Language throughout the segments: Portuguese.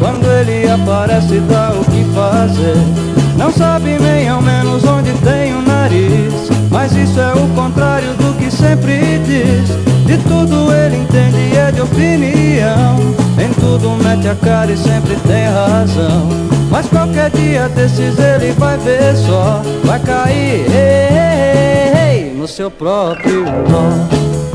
Quando ele aparece dá o que fazer. Não sabe nem ao menos onde tem o nariz, mas isso é o contrário do que sempre diz. De tudo ele entende e é de opinião, em tudo mete a cara e sempre tem razão. Mas qualquer dia desses ele vai ver só, vai cair no seu próprio nó.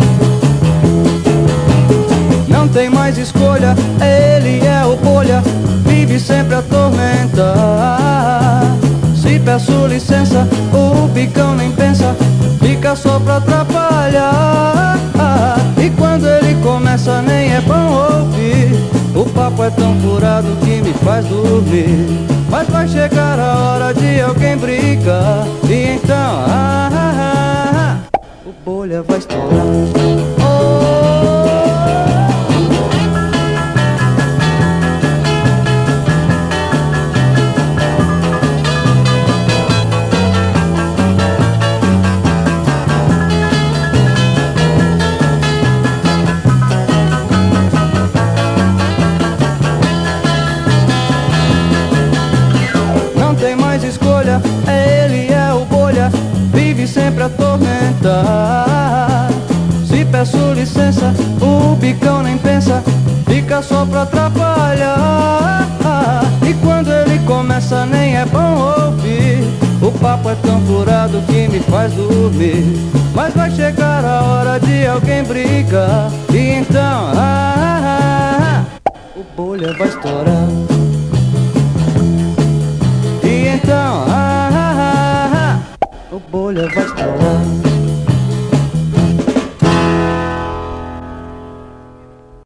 Não tem mais escolha, ele é o bolha, vive sempre a atormentar. Se peço licença, o bicão nem pensa, fica só pra atrapalhar. E quando ele começa nem é bom ouvir, o papo é tão furado que me faz dormir. Mas vai chegar a hora de alguém brigar, e então o bolha vai estourar. Escolha, ele é o bolha, vive sempre a atormentar. Se peço licença, o bicão nem pensa, fica só pra atrapalhar. E quando ele começa nem é bom ouvir, o papo é tão furado que me faz dormir. Mas vai chegar a hora de alguém brigar, e então o bolha vai estourar. Então, o bolha vai estourar.